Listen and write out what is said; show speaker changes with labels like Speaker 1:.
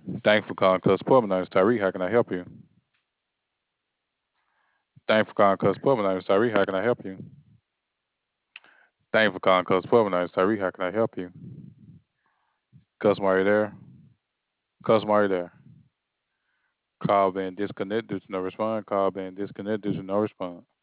Speaker 1: Thank you for calling Cuss Pub. My name is Tyree. How can I help you? Thank you for calling Cuss Pub. My name is Tyree. How can I help you? Thank you for calling Cuss Pub. My name is Tyree. How can I help you? Customer, are you there? Customer, are you there? Call being disconnected due to no response. Call being disconnected due to no response.